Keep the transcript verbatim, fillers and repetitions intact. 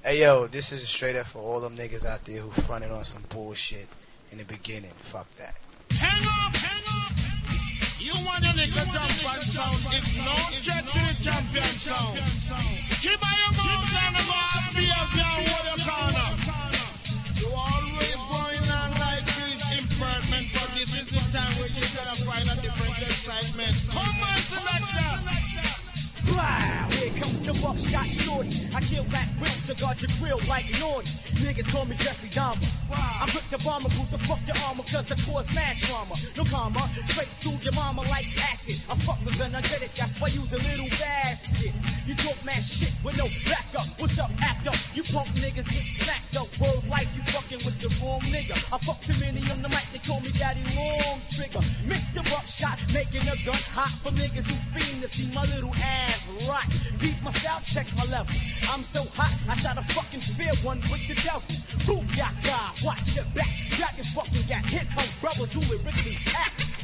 Hey yo, this is straight up for all them niggas out there who fronted on some bullshit in the beginning. Fuck that. Hang up, hang up. You want a nigga champion sound? It's no threat to the champion sound. Keep on your mouth down the bar, be a down with your corner. You always going on like this impertinent, but this is the time where you gotta find a different excitement. Come on, selector. Wow, here comes the buckshot shorty. I kill that real cigar your grill like naughty. Niggas call me Jeffrey Dahmer. I put the bomber boots to fuck your armor cause I cause mad trauma. No karma, straight through your mama like acid. I fuck with an energetic, that's why I use a little basket. You talk mad shit with no backup. What's up, act up? You punk niggas get smacked up. World life, you fucking with the wrong nigga. I fuck too many on the mic, they call me Daddy Long Trigger. Mister Buckshot, making a gun hot for niggas who fiend to see my little ass rock. Beat my style, check my level. I'm so hot, I shot a fucking spear one with the devil. Booyaka, watch your back. Dragon fucking got. Here come brothers who lyrically act.